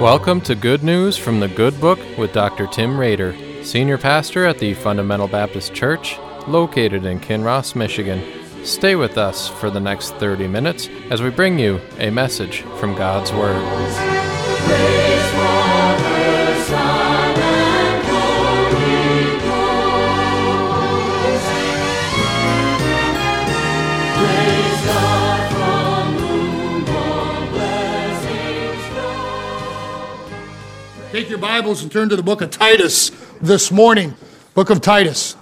Welcome to Good News from the Good Book with Dr. Tim Rader, Senior Pastor at the Fundamental Baptist Church, located in Kinross, Michigan. Stay with us for the next 30 minutes as we bring you a message from God's Word. Take your Bibles and turn to the book of Titus this morning. Book of Titus.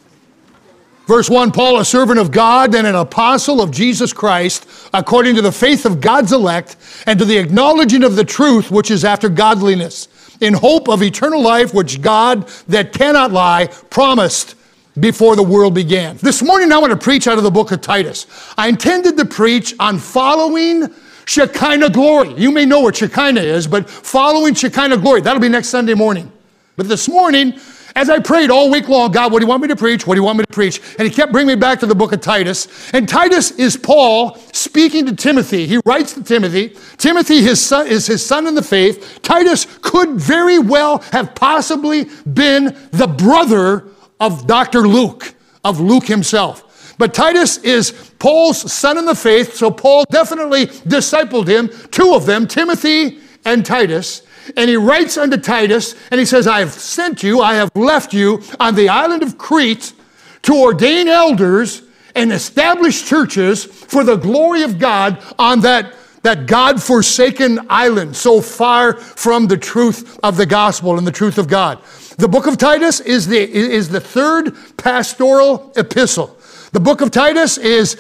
Verse 1, Paul, a servant of God and an apostle of Jesus Christ, according to the faith of God's elect, and to the acknowledging of the truth which is after godliness, in hope of eternal life which God, that cannot lie, promised before the world began. This morning I want to preach out of the book of Titus. I intended to preach on following Shekinah glory. You may know what Shekinah is, but following Shekinah glory, that'll be next Sunday morning. But this morning, as I prayed all week long, God, what do you want me to preach? What do you want me to preach? And he kept bringing me back to the book of Titus. And Titus is Paul speaking to Timothy. He writes to Timothy. Timothy, his son, is his son in the faith. Titus could very well have possibly been the brother of Dr. Luke, of Luke himself. But Titus is Paul's son in the faith, so Paul definitely discipled him, two of them, Timothy and Titus. And he writes unto Titus, and he says, I have sent you, I have left you on the island of Crete to ordain elders and establish churches for the glory of God on that God-forsaken island, so far from the truth of the gospel and the truth of God. The book of Titus is the third pastoral epistle. The book of Titus is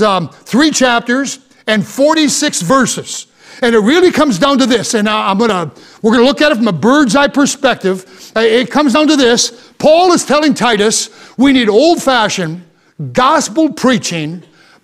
3 chapters and 46 verses. And it really comes down to this, and we're going to look at it from a bird's eye perspective. It comes down to this. Paul is telling Titus, we need old-fashioned, gospel preaching,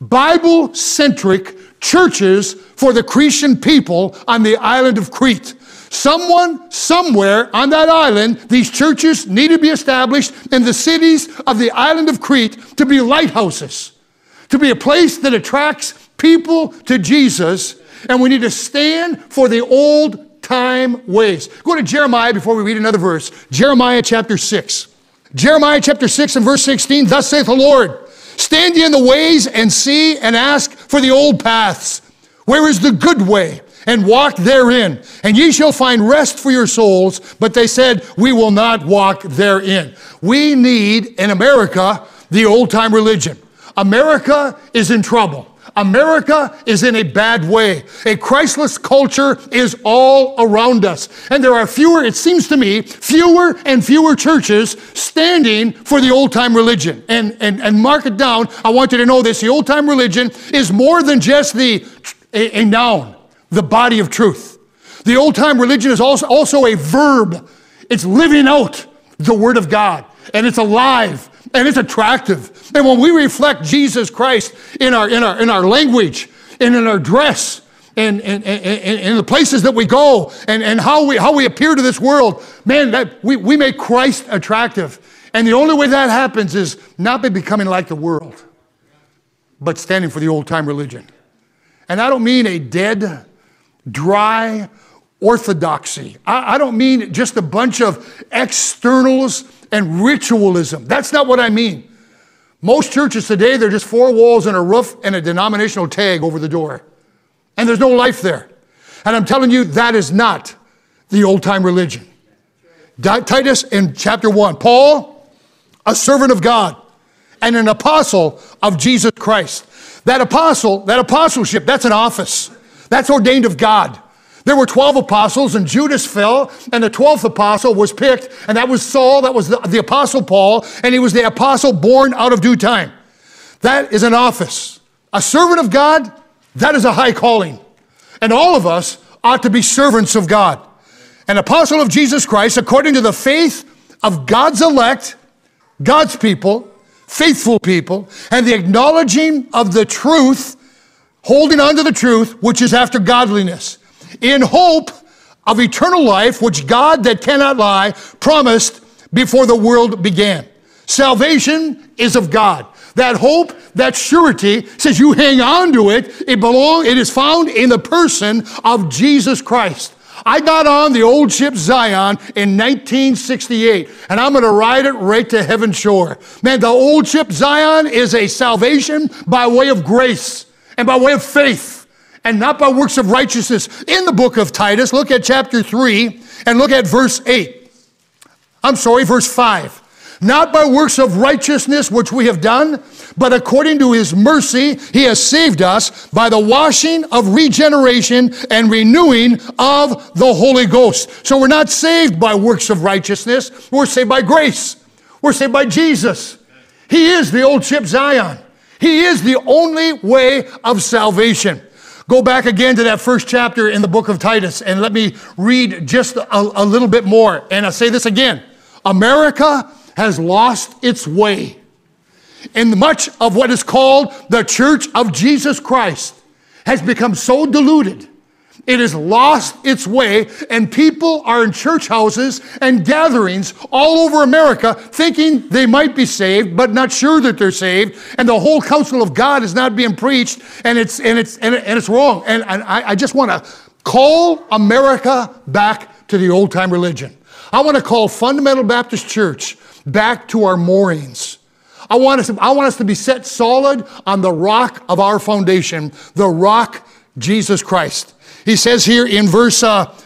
Bible-centric churches for the Cretan people on the island of Crete. Someone, somewhere on that island, these churches need to be established in the cities of the island of Crete to be lighthouses, to be a place that attracts people to Jesus, and we need to stand for the old-time ways. Go to Jeremiah before we read another verse. Jeremiah chapter 6. Jeremiah chapter 6 and verse 16, Thus saith the Lord, Stand ye in the ways and see and ask for the old paths. Where is the good way? And walk therein, and ye shall find rest for your souls. But they said, we will not walk therein. We need, in America, the old-time religion. America is in trouble. America is in a bad way. A Christless culture is all around us. And there are it seems to me, fewer and fewer churches standing for the old-time religion. And mark it down, I want you to know this, the old-time religion is more than just a noun. The body of truth. The old-time religion is also a verb. It's living out the Word of God. And it's alive. And it's attractive. And when we reflect Jesus Christ in our language, and in our dress, and in the places that we go, and how we appear to this world, man, that we make Christ attractive. And the only way that happens is not by becoming like the world, but standing for the old-time religion. And I don't mean a dead, dry orthodoxy. I don't mean just a bunch of externals and ritualism. That's not what I mean. Most churches today, they're just 4 walls and a roof and a denominational tag over the door. And there's no life there. And I'm telling you, that is not the old-time religion. Titus in chapter 1. Paul, a servant of God and an apostle of Jesus Christ. That apostleship, that's an office. That's ordained of God. There were 12 apostles, and Judas fell, and the 12th apostle was picked, and that was Saul, that was the apostle Paul, and he was the apostle born out of due time. That is an office. A servant of God, that is a high calling. And all of us ought to be servants of God. An apostle of Jesus Christ, according to the faith of God's elect, God's people, faithful people, and the acknowledging of the truth, holding on to the truth, which is after godliness, in hope of eternal life, which God that cannot lie promised before the world began. Salvation is of God. That hope, that surety, says you hang on to it. It is found in the person of Jesus Christ. I got on the old ship Zion in 1968, and I'm going to ride it right to heaven's shore. Man, the old ship Zion is a salvation by way of grace and by way of faith, and not by works of righteousness. In the book of Titus, look at chapter 3 and look at verse 5. Not by works of righteousness which we have done, but according to his mercy, he has saved us by the washing of regeneration and renewing of the Holy Ghost. So we're not saved by works of righteousness. We're saved by grace. We're saved by Jesus. He is the old ship Zion. He is the only way of salvation. Go back again to that first chapter in the book of Titus and let me read just a little bit more. And I'll say this again. America has lost its way in much of what is called the Church of Jesus Christ has become so diluted. It has lost its way, and people are in church houses and gatherings all over America thinking they might be saved, but not sure that they're saved, and the whole counsel of God is not being preached, and it's wrong. And I just want to call America back to the old-time religion. I want to call Fundamental Baptist Church back to our moorings. I want us to be set solid on the rock of our foundation, the rock, Jesus Christ. He says here in verse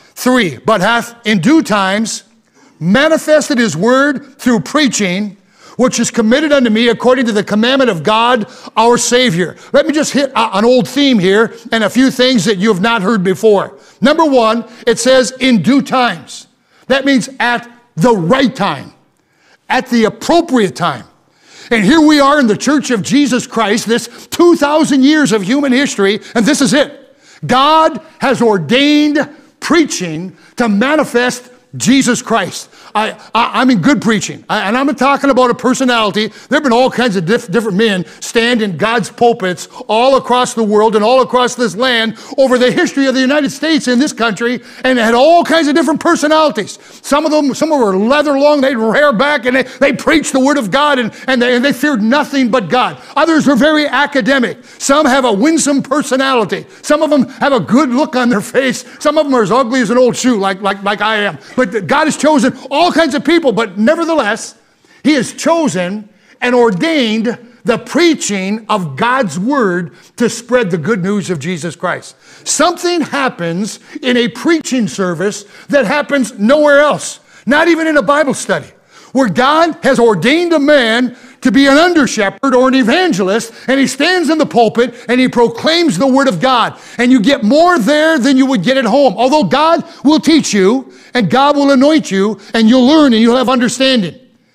3, but hath in due times manifested his word through preaching, which is committed unto me according to the commandment of God our Savior. Let me just hit an old theme here and a few things that you have not heard before. Number one, it says in due times. That means at the right time, at the appropriate time. And here we are in the Church of Jesus Christ, this 2,000 years of human history, and this is it. God has ordained preaching to manifest Jesus Christ. I'm in good preaching, and I'm not talking about a personality. There have been all kinds of different men stand in God's pulpits all across the world and all across this land over the history of the United States in this country, and had all kinds of different personalities. Some of them were leather long, they'd hair back, and they preached the Word of God, and they feared nothing but God. Others were very academic. Some have a winsome personality. Some of them have a good look on their face. Some of them are as ugly as an old shoe, like I am. But God has chosen all kinds of people, but nevertheless, he has chosen and ordained the preaching of God's word to spread the good news of Jesus Christ. Something happens in a preaching service that happens nowhere else, not even in a Bible study, where God has ordained a man to be an under-shepherd or an evangelist, and he stands in the pulpit and he proclaims the word of God. And you get more there than you would get at home. Although God will teach you and God will anoint you and you'll learn and you'll have understanding.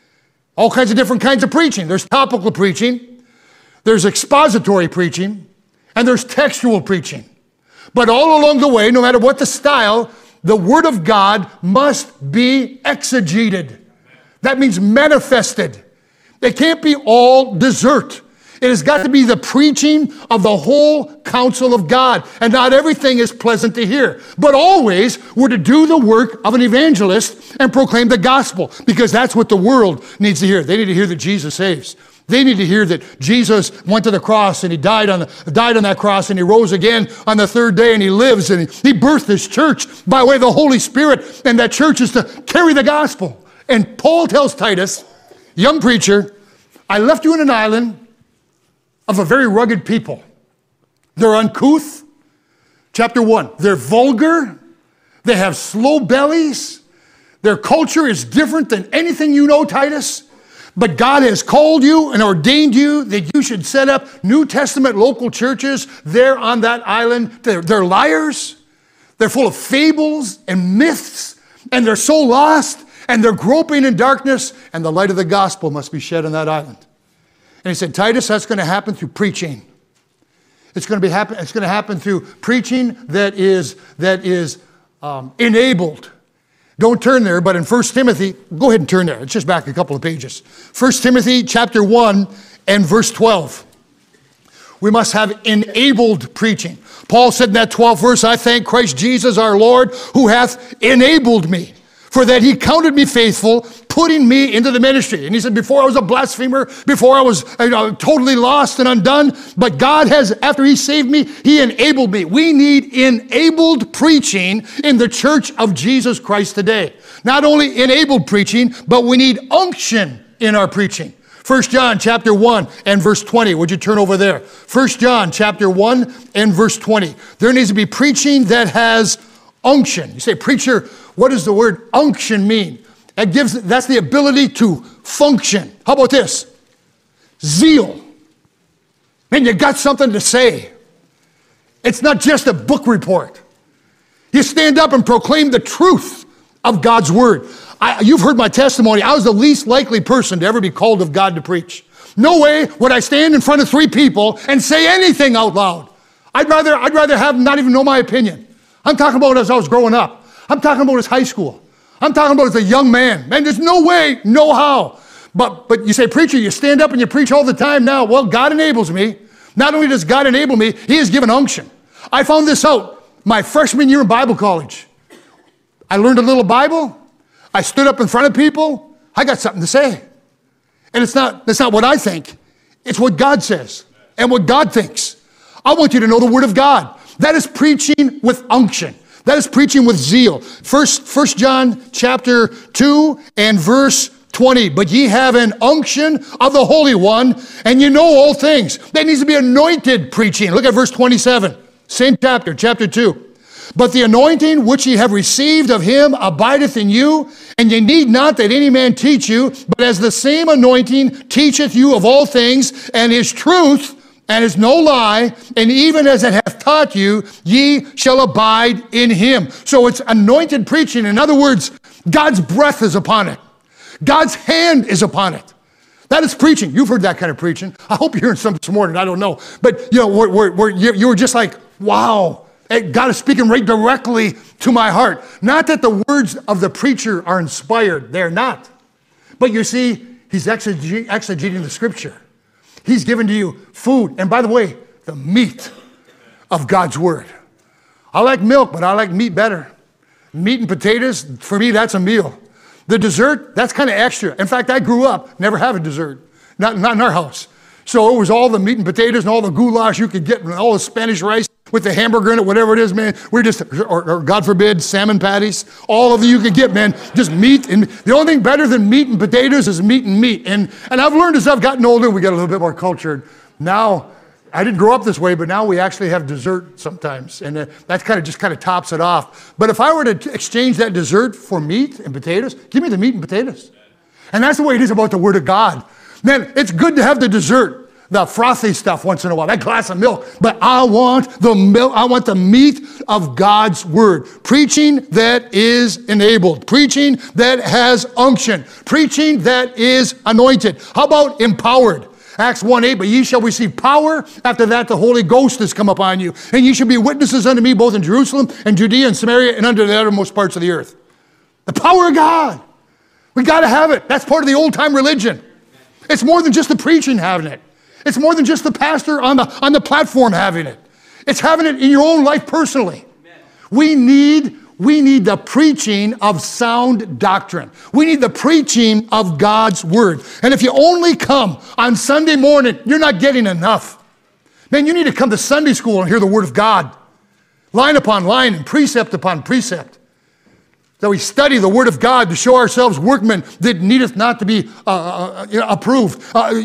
All kinds of different kinds of preaching. There's topical preaching, there's expository preaching, and there's textual preaching. But all along the way, no matter what the style, the word of God must be exegeted. That means manifested. It can't be all dessert. It has got to be the preaching of the whole counsel of God. And not everything is pleasant to hear. But always we're to do the work of an evangelist and proclaim the gospel, because that's what the world needs to hear. They need to hear that Jesus saves. They need to hear that Jesus went to the cross and he died on that cross and he rose again on the third day and he lives and he birthed his church by way of the Holy Spirit, and that church is to carry the gospel. And Paul tells Titus, young preacher, I left you in an island of a very rugged people. They're uncouth. Chapter 1, they're vulgar. They have slow bellies. Their culture is different than anything you know, Titus. But God has called you and ordained you that you should set up New Testament local churches there on that island. They're liars. They're full of fables and myths, and they're so lost. And they're groping in darkness, and the light of the gospel must be shed on that island. And he said, Titus, that's going to happen through preaching. It's going to happen through preaching that is enabled. Don't turn there, but in 1 Timothy, go ahead and turn there. It's just back a couple of pages. 1 Timothy chapter 1 and verse 12. We must have enabled preaching. Paul said in that 12th verse, I thank Christ Jesus our Lord, who hath enabled me. for that he counted me faithful, putting me into the ministry. And he said, before I was a blasphemer, before I was totally lost and undone, but God has, after he saved me, he enabled me. We need enabled preaching in the church of Jesus Christ today. Not only enabled preaching, but we need unction in our preaching. 1 John chapter 1 and verse 20. Would you turn over there? 1 John chapter 1 and verse 20. There needs to be preaching that has unction. You say, preacher, what does the word unction mean? That's the ability to function. How about this? Zeal. Man, you got something to say. It's not just a book report. You stand up and proclaim the truth of God's word. You've heard my testimony. I was the least likely person to ever be called of God to preach. No way would I stand in front of 3 people and say anything out loud. I'd rather have not even know my opinion. I'm talking about as I was growing up. I'm talking about as high school. I'm talking about as a young man. Man, there's no way, no how. But you say, preacher, you stand up and you preach all the time now. Well, God enables me. Not only does God enable me, he has given unction. I found this out my freshman year in Bible college. I learned a little Bible. I stood up in front of people. I got something to say. And that's not what I think. It's what God says and what God thinks. I want you to know the word of God. That is preaching with unction. That is preaching with zeal. First John chapter 2 and verse 20. But ye have an unction of the Holy One, and you know all things. That needs to be anointed preaching. Look at verse 27. Same chapter 2. But the anointing which ye have received of him abideth in you, and ye need not that any man teach you, but as the same anointing teacheth you of all things, and is truth, and is no lie, and even as it hath taught you, ye shall abide in him. So it's anointed preaching. In other words, God's breath is upon it. God's hand is upon it. That is preaching. You've heard that kind of preaching. I hope you're hearing some this morning. I don't know. But, you know, you were just like, wow. God is speaking right directly to my heart. Not that the words of the preacher are inspired. They're not. But you see, he's exegeting the scripture. He's given to you food. And by the way, the meat of God's word. I like milk, but I like meat better. Meat and potatoes, for me, that's a meal. The dessert, that's kind of extra. In fact, I grew up never having dessert. Not in our house. So it was all the meat and potatoes and all the goulash you could get and all the Spanish rice with the hamburger in it, whatever it is, man. We're just, or God forbid, salmon patties. All of you can get, man. Just meat. And the only thing better than meat and potatoes is meat and meat. And I've learned as I've gotten older, we get a little bit more cultured. Now, I didn't grow up this way, but now we actually have dessert sometimes. And that kind of tops it off. But if I were to exchange that dessert for meat and potatoes, give me the meat and potatoes. And that's the way it is about the Word of God. Man, it's good to have the dessert, the frothy stuff once in a while, that glass of milk. But I want the milk, I want the meat of God's Word. Preaching that is enabled. Preaching that has unction. Preaching that is anointed. How about empowered? Acts 1:8, but ye shall receive power. After that, the Holy Ghost has come upon you. And ye shall be witnesses unto me both in Jerusalem and Judea and Samaria and unto the uttermost parts of the earth. The power of God. We got to have it. That's part of the old-time religion. It's more than just the preaching having it. It's more than just the pastor on the platform having it. It's having it in your own life personally. We need the preaching of sound doctrine. We need the preaching of God's Word. And if you only come on Sunday morning, you're not getting enough. Man, you need to come to Sunday school and hear the Word of God. Line upon line and precept upon precept. So we study the Word of God to show ourselves workmen that needeth not to be approved.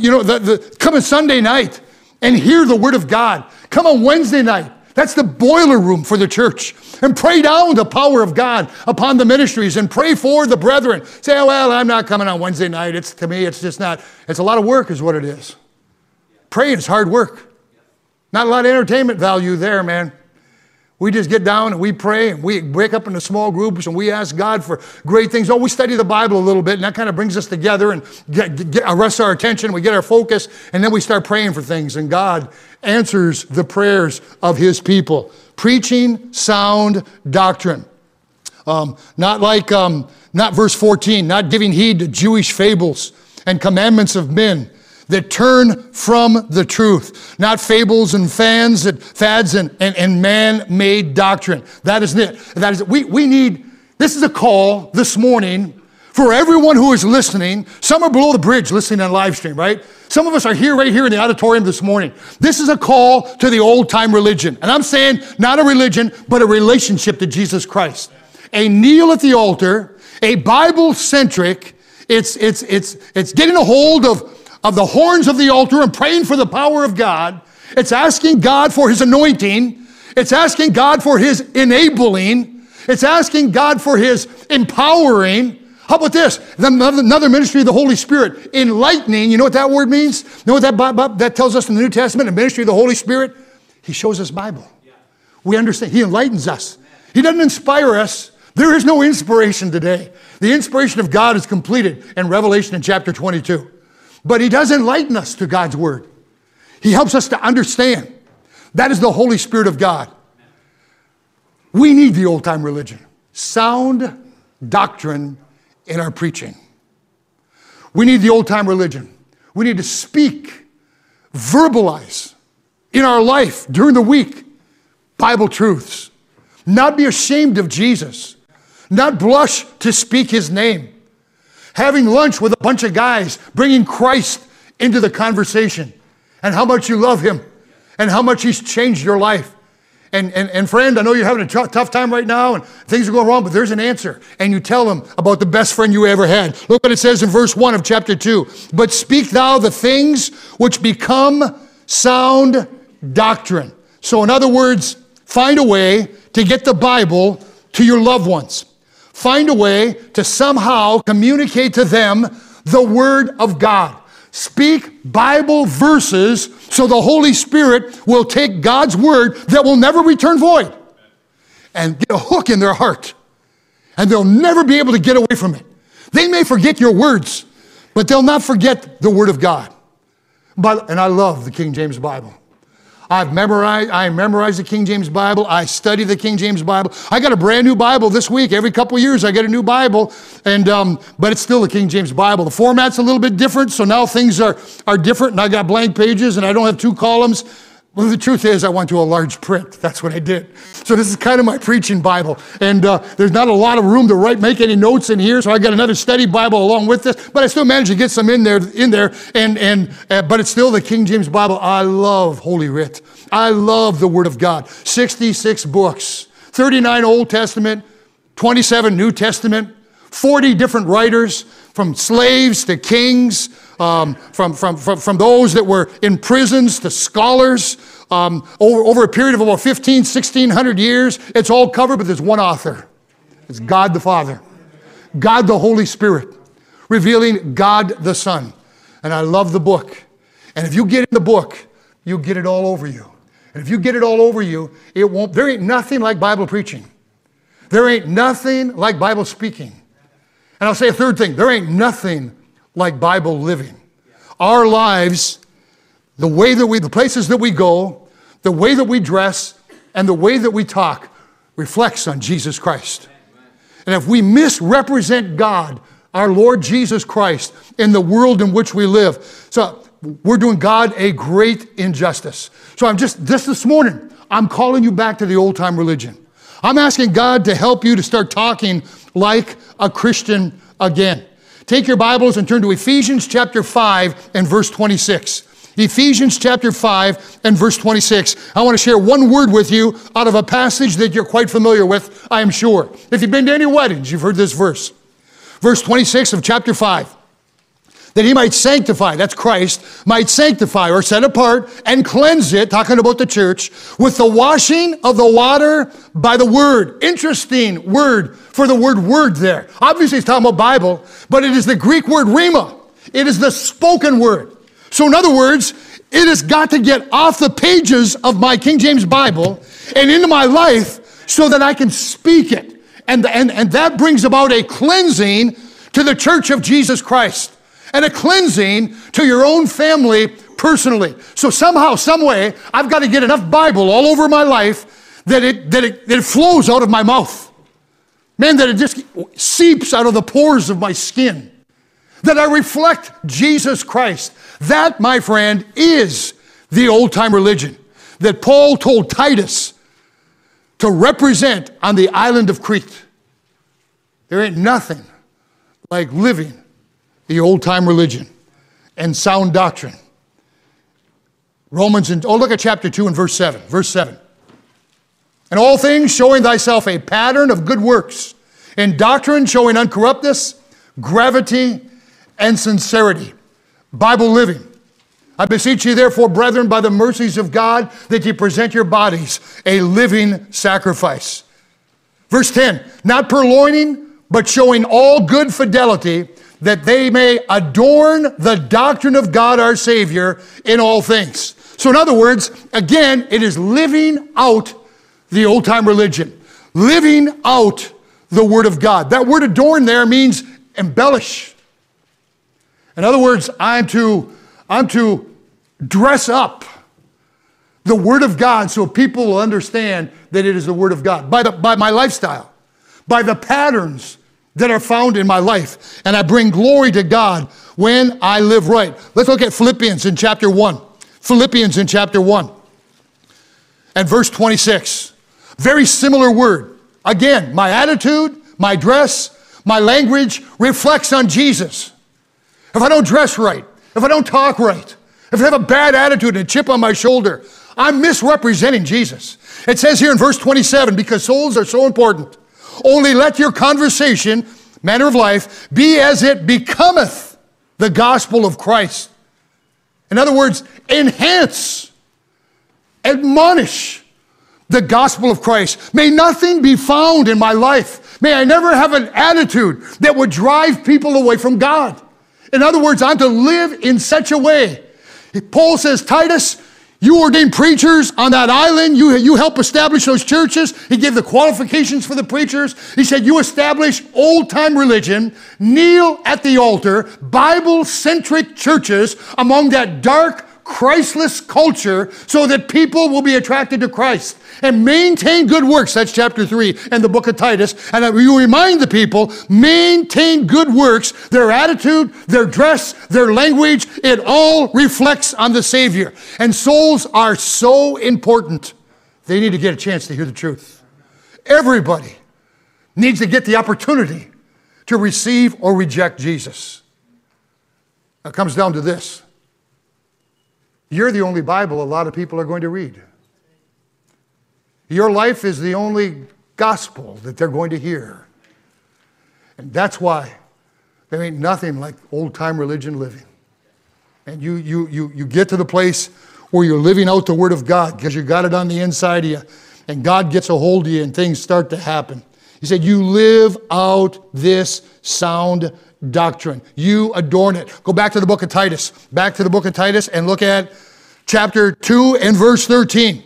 Come on Sunday night and hear the Word of God. Come on Wednesday night. That's the boiler room for the church. And pray down the power of God upon the ministries and pray for the brethren. Say, oh, well, I'm not coming on Wednesday night. To me, it's just not. It's a lot of work is what it is. Praying is hard work. Not a lot of entertainment value there, man. We just get down and we pray and we wake up into small groups and we ask God for great things. Oh, we study the Bible a little bit and that kind of brings us together and arrests our attention. We get our focus and then we start praying for things and God answers the prayers of His people. Preaching sound doctrine. Not verse 14, not giving heed to Jewish fables and commandments of men that turn from the truth, not fables and fads and man-made doctrine. That is it. We need This is a call this morning for everyone who is listening. Some are below the bridge listening on live stream, right? Some of us are here, right here in the auditorium this morning. This is a call to the old-time religion. And I'm saying not a religion, but a relationship to Jesus Christ. A kneel at the altar, a Bible-centric, it's getting a hold of the horns of the altar and praying for the power of God. It's asking God for his anointing. It's asking God for his enabling. It's asking God for his empowering. How about this? Another ministry of the Holy Spirit. Enlightening, you know what that word means? You know what that tells us in the New Testament? A ministry of the Holy Spirit? He shows us Bible. We understand. He enlightens us. He doesn't inspire us. There is no inspiration today. The inspiration of God is completed in Revelation in chapter 22. But he does enlighten us to God's word. He helps us to understand. That is the Holy Spirit of God. We need the old-time religion. Sound doctrine in our preaching. We need the old-time religion. We need to speak, verbalize in our life during the week Bible truths. Not be ashamed of Jesus. Not blush to speak his name. Having lunch with a bunch of guys, bringing Christ into the conversation and how much you love him and how much he's changed your life. And friend, I know you're having a tough time right now and things are going wrong, but there's an answer. And you tell them about the best friend you ever had. Look what it says in verse 1 of chapter 2. But speak thou the things which become sound doctrine. So in other words, find a way to get the Bible to your loved ones. Find a way to somehow communicate to them the Word of God. Speak Bible verses so the Holy Spirit will take God's word that will never return void and get a hook in their heart. And they'll never be able to get away from it. They may forget your words, but they'll not forget the word of God. And I love the King James Bible. I memorized the King James Bible. I study the King James Bible. I got a brand new Bible this week. Every couple of years I get a new Bible, but it's still the King James Bible. The format's a little bit different, so now things are different, and I got blank pages, and I don't have 2 columns. Well, the truth is I went to a large print. That's what I did. So this is kind of my preaching Bible, and there's not a lot of room to make any notes in here, so I got another study Bible along with this, but I still managed to get some in there, but it's still the King James Bible. I love Holy Writ. I love the Word of God. 66 books, 39 Old Testament, 27 New Testament, 40 different writers, from slaves to kings, from those that were in prisons to scholars, over a period of about 1,600 years. It's all covered, but there's one author. It's God the Father, God the Holy Spirit, revealing God the Son. And I love the book. And if you get in the book, you'll get it all over you. And if you get it all over you, there ain't nothing like Bible preaching. There ain't nothing like Bible speaking. And I'll say a third thing. There ain't nothing like Bible living. Our lives, the places that we go, the way that we dress, and the way that we talk reflects on Jesus Christ. And if we misrepresent God, our Lord Jesus Christ, in the world in which we live, so we're doing God a great injustice. So this morning, I'm calling you back to the old-time religion. I'm asking God to help you to start talking like a Christian again. Take your Bibles and turn to Ephesians chapter 5 and verse 26. Ephesians chapter 5 and verse 26. I want to share one word with you out of a passage that you're quite familiar with, I am sure. If you've been to any weddings, you've heard this verse. Verse 26 of chapter 5. That he might sanctify, that's Christ, might sanctify or set apart and cleanse it, talking about the church, with the washing of the water by the word. Interesting word for the word there. Obviously it's talking about Bible, but it is the Greek word rhema. It is the spoken word. So in other words, it has got to get off the pages of my King James Bible and into my life so that I can speak it. And that brings about a cleansing to the church of Jesus Christ. And a cleansing to your own family personally. So somehow, some way, I've got to get enough Bible all over my life that it flows out of my mouth. Man, that it just seeps out of the pores of my skin. That I reflect Jesus Christ. That, my friend, is the old-time religion that Paul told Titus to represent on the island of Crete. There ain't nothing like living the old-time religion and sound doctrine. Look at chapter 2 and verse 7. Verse 7. In all things showing thyself a pattern of good works, in doctrine showing uncorruptness, gravity, and sincerity. Bible living. I beseech you therefore, brethren, by the mercies of God, that ye present your bodies a living sacrifice. Verse 10, not purloining, but showing all good fidelity, that they may adorn the doctrine of God our Savior in all things. So in other words, again, it is living out the old-time religion. Living out the Word of God. That word adorn there means embellish. In other words, I'm to dress up the Word of God so people will understand that it is the Word of God. By my lifestyle, by the patterns that are found in my life. And I bring glory to God when I live right. Let's look at Philippians in chapter 1. Philippians in chapter 1 and verse 26. Very similar word. Again, my attitude, my dress, my language reflects on Jesus. If I don't dress right, if I don't talk right, if I have a bad attitude and a chip on my shoulder, I'm misrepresenting Jesus. It says here in verse 27, because souls are so important, only let your conversation, manner of life, be as it becometh the gospel of Christ. In other words, enhance, admonish the gospel of Christ. May nothing be found in my life. May I never have an attitude that would drive people away from God. In other words, I'm to live in such a way. Paul says, Titus, you ordained preachers on that island. You help establish those churches. He gave the qualifications for the preachers. He said, you establish old-time religion, kneel at the altar, Bible-centric churches among that dark, Christless culture so that people will be attracted to Christ. And maintain good works. That's chapter 3 in the book of Titus. And you remind the people, maintain good works. Their attitude, their dress, their language, it all reflects on the Savior. And souls are so important. They need to get a chance to hear the truth. Everybody needs to get the opportunity to receive or reject Jesus. It comes down to this. You're the only Bible a lot of people are going to read. Your life is the only gospel that they're going to hear. And that's why there ain't nothing like old-time religion living. And you get to the place where you're living out the Word of God because you got it on the inside of you. And God gets a hold of you and things start to happen. He said, you live out this sound doctrine. You adorn it. Go back to the book of Titus. Back to the book of Titus and look at chapter 2 and verse 13.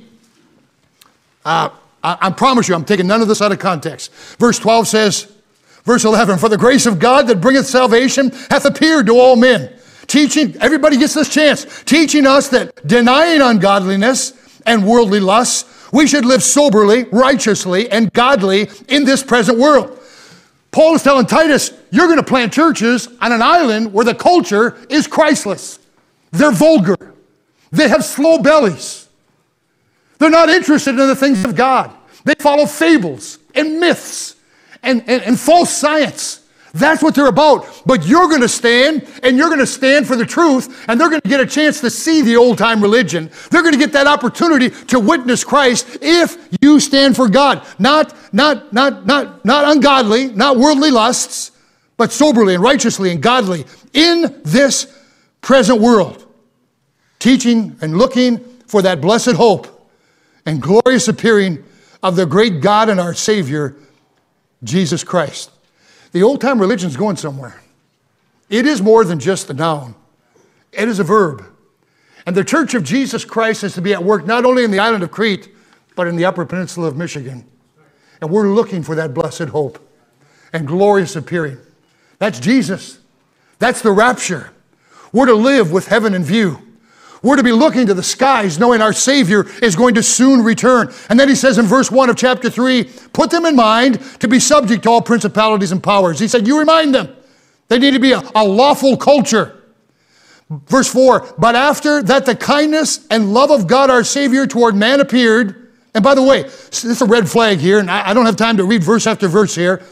I promise you, I'm taking none of this out of context. Verse 12 says, verse 11, for the grace of God that bringeth salvation hath appeared to all men. Teaching, everybody gets this chance, teaching us that denying ungodliness and worldly lusts, we should live soberly, righteously, and godly in this present world. Paul is telling Titus, you're going to plant churches on an island where the culture is Christless. They're vulgar. They have slow bellies. They're not interested in the things of God. They follow fables and myths and false science. That's what they're about. But you're going to stand, and you're going to stand for the truth, and they're going to get a chance to see the old-time religion. They're going to get that opportunity to witness Christ if you stand for God. Not ungodly, not worldly lusts, but soberly and righteously and godly in this present world. Teaching and looking for that blessed hope and glorious appearing of the great God and our Savior, Jesus Christ. The old-time religion is going somewhere. It is more than just a noun. It is a verb. And the Church of Jesus Christ is to be at work not only in the island of Crete, but in the Upper Peninsula of Michigan. And we're looking for that blessed hope and glorious appearing. That's Jesus. That's the rapture. We're to live with heaven in view. We're to be looking to the skies knowing our Savior is going to soon return. And then he says in verse 1 of chapter 3, put them in mind to be subject to all principalities and powers. He said, you remind them. They need to be a lawful culture. Verse 4, but after that the kindness and love of God our Savior toward man appeared. And by the way, this is a red flag here, and I don't have time to read verse after verse here.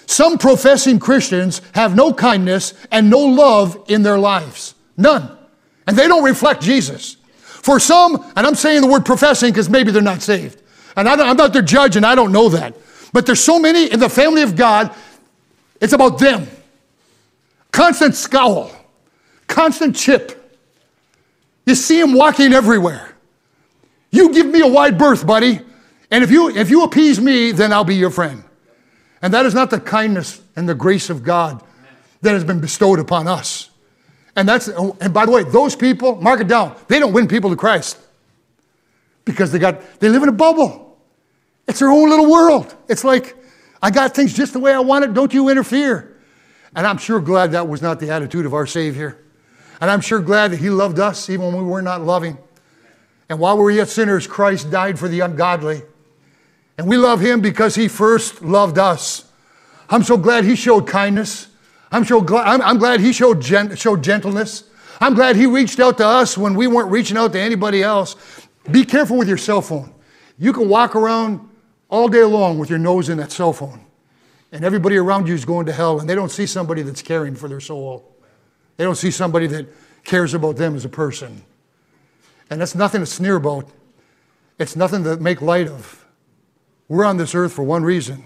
Some professing Christians have no kindness and no love in their lives. None. And they don't reflect Jesus. For some, and I'm saying the word professing because maybe they're not saved. And I'm not their judge and I don't know that. But there's so many in the family of God, it's about them. Constant scowl. Constant chip. You see them walking everywhere. You give me a wide berth, buddy. And if you appease me, then I'll be your friend. And that is not the kindness and the grace of God that has been bestowed upon us. And by the way, those people, mark it down, they don't win people to Christ. Because they live in a bubble. It's their own little world. It's like, I got things just the way I want it, don't you interfere. And I'm sure glad that was not the attitude of our Savior. And I'm sure glad that he loved us even when we were not loving. And while we were yet sinners, Christ died for the ungodly. And we love him because he first loved us. I'm so glad he showed kindness. I'm glad he showed gentleness. I'm glad he reached out to us when we weren't reaching out to anybody else. Be careful with your cell phone. You can walk around all day long with your nose in that cell phone. And everybody around you is going to hell, and they don't see somebody that's caring for their soul. They don't see somebody that cares about them as a person. And that's nothing to sneer about. It's nothing to make light of. We're on this earth for one reason,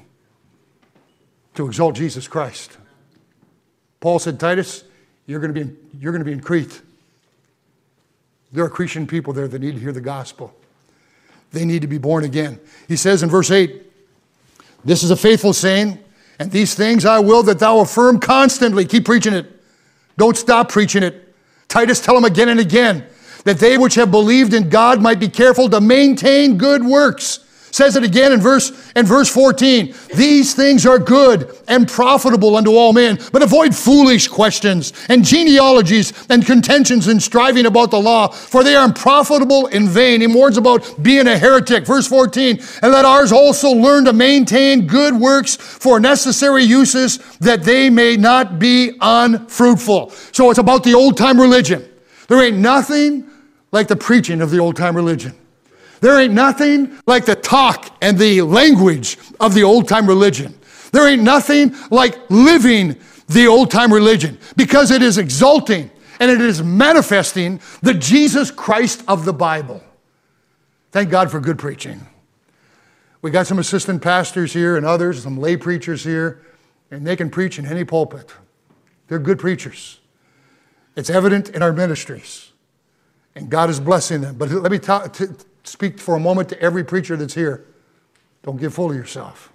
to exalt Jesus Christ. Paul said, Titus, you're going to be in Crete. There are Cretan people there that need to hear the gospel. They need to be born again. He says in verse 8, this is a faithful saying, and these things I will that thou affirm constantly. Keep preaching it. Don't stop preaching it. Titus, tell them again and again, that they which have believed in God might be careful to maintain good works. Says it again in verse 14. These things are good and profitable unto all men, but avoid foolish questions and genealogies and contentions and striving about the law, for they are unprofitable in vain. He warns about being a heretic. Verse 14, and let ours also learn to maintain good works for necessary uses, that they may not be unfruitful. So it's about the old-time religion. There ain't nothing like the preaching of the old-time religion. There ain't nothing like the talk and the language of the old-time religion. There ain't nothing like living the old-time religion, because it is exalting and it is manifesting the Jesus Christ of the Bible. Thank God for good preaching. We got some assistant pastors here and others, some lay preachers here, and they can preach in any pulpit. They're good preachers. It's evident in our ministries, and God is blessing them. But let me speak for a moment to every preacher that's here. Don't get full of yourself.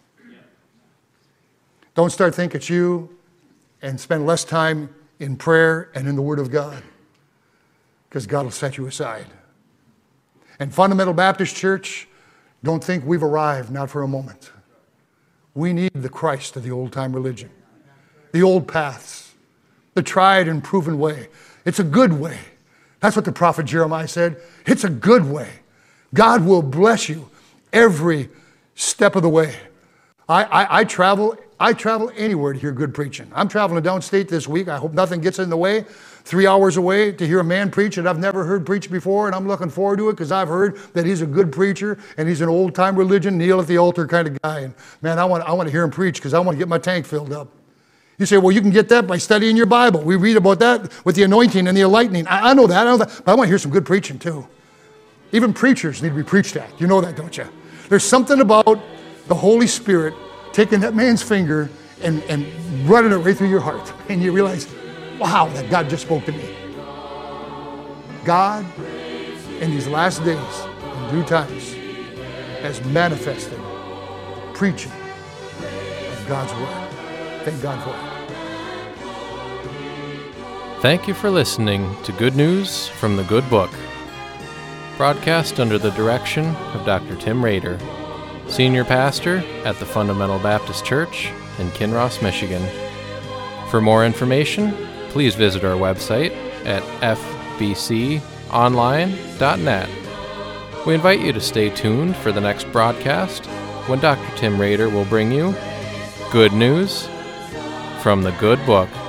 Don't start thinking it's you, and spend less time in prayer and in the Word of God, because God will set you aside. And Fundamental Baptist Church, don't think we've arrived, not for a moment. We need the Christ of the old-time religion, the old paths, the tried and proven way. It's a good way. That's what the prophet Jeremiah said. It's a good way. God will bless you every step of the way. I travel anywhere to hear good preaching. I'm traveling downstate this week. I hope nothing gets in the way. 3 hours away to hear a man preach that I've never heard preach before, and I'm looking forward to it because I've heard that he's a good preacher and he's an old-time religion, kneel at the altar kind of guy. And man, I want to hear him preach because I want to get my tank filled up. You say, well, you can get that by studying your Bible. We read about that with the anointing and the enlightening. I know that, but I want to hear some good preaching too. Even preachers need to be preached at. You know that, don't you? There's something about the Holy Spirit taking that man's finger and running it right through your heart. And you realize, wow, that God just spoke to me. God, in these last days, in due times, has manifested preaching of God's Word. Thank God for it. Thank you for listening to Good News from the Good Book, broadcast under the direction of Dr. Tim Rader, Senior Pastor at the Fundamental Baptist Church in Kinross, Michigan. For more information, please visit our website at fbconline.net. We invite you to stay tuned for the next broadcast, when Dr. Tim Rader will bring you Good News from the Good Book.